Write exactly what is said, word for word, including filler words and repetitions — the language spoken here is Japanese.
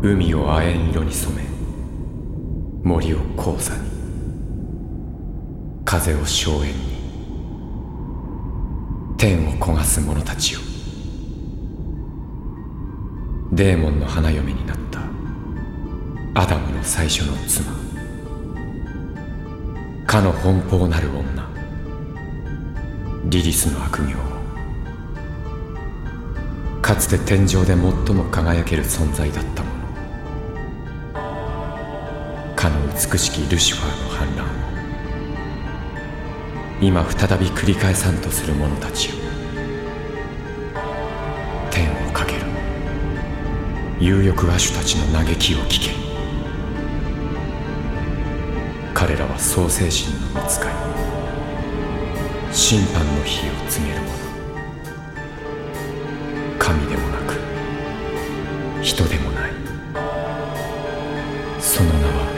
海を亜鉛色に染め、森を黄砂に、風を荘園に、天を焦がす者たちよ。デーモンの花嫁になったアダムの最初の妻、かの奔放なる女、リリスの悪行を、かつて天上で最も輝ける存在だった者、かの美しきルシファーの反乱を今再び繰り返さんとする者たちよ。天をかける有翼亜種たちの嘆きを聞け。彼らは創世神の御使い、審判の日を告げる者、神でもなく人でもない。その名は